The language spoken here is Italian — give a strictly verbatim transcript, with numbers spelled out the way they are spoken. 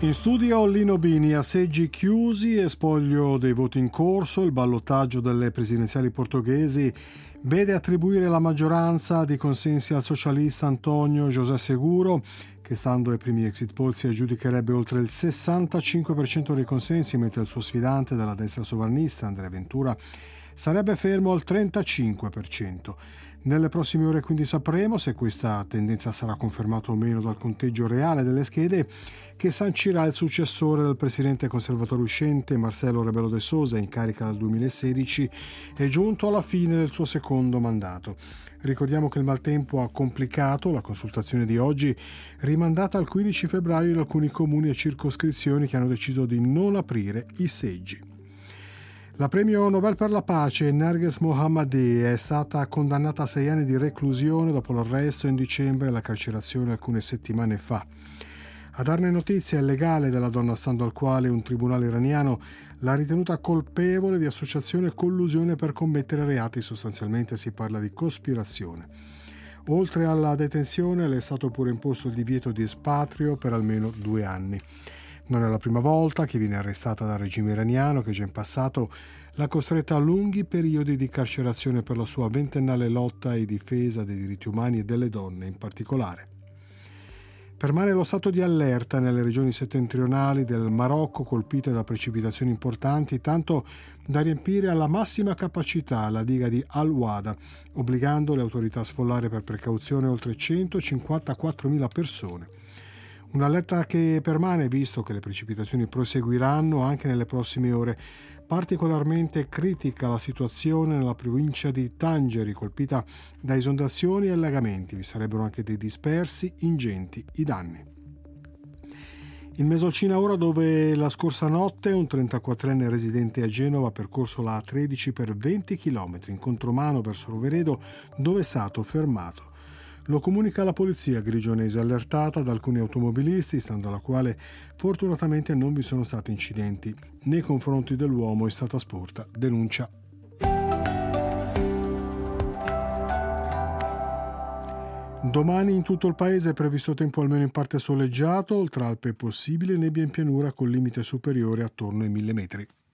In studio Lino Bini, a seggi chiusi e spoglio dei voti in corso, il ballottaggio delle presidenziali portoghesi vede attribuire la maggioranza di consensi al socialista António José Seguro, che stando ai primi exit poll si aggiudicherebbe oltre il sessantacinque per cento dei consensi, mentre il suo sfidante della destra sovranista, André Ventura, sarebbe fermo al trentacinque per cento. Nelle prossime ore quindi sapremo se questa tendenza sarà confermata o meno dal conteggio reale delle schede, che sancirà il successore del presidente conservatore uscente Marcelo Rebelo de Sousa, in carica dal duemilasedici e giunto alla fine del suo secondo mandato. Ricordiamo che il maltempo ha complicato la consultazione di oggi, rimandata al quindici febbraio in alcuni comuni e circoscrizioni che hanno deciso di non aprire i seggi. La premio Nobel per la pace Narges Mohammadi è stata condannata a sei anni di reclusione dopo l'arresto in dicembre e la carcerazione alcune settimane fa. A darne notizia è il legale della donna, stando al quale un tribunale iraniano l'ha ritenuta colpevole di associazione e collusione per commettere reati. Sostanzialmente si parla di cospirazione. Oltre alla detenzione le è stato pure imposto il divieto di espatrio per almeno due anni. Non è la prima volta che viene arrestata dal regime iraniano, che già in passato l'ha costretta a lunghi periodi di carcerazione per la sua ventennale lotta e difesa dei diritti umani e delle donne in particolare. Permane lo stato di allerta nelle regioni settentrionali del Marocco, colpite da precipitazioni importanti, tanto da riempire alla massima capacità la diga di Al-Wada, obbligando le autorità a sfollare per precauzione oltre centocinquantaquattromila persone. Un'allerta che permane visto che le precipitazioni proseguiranno anche nelle prossime ore. Particolarmente critica la situazione nella provincia di Tangeri, colpita da esondazioni e allagamenti. Vi sarebbero anche dei dispersi, ingenti i danni. In Mesolcina ora, dove la scorsa notte un trentaquattrenne residente a Genova ha percorso la A tredici per venti chilometri in contromano verso Roveredo, dove è stato fermato. Lo comunica la polizia grigionese, allertata da alcuni automobilisti, stando alla quale fortunatamente non vi sono stati incidenti. Nei confronti dell'uomo è stata sporta denuncia. Domani in tutto il paese è previsto tempo almeno in parte soleggiato, oltre Alpe è possibile nebbia in pianura con limite superiore attorno ai mille metri.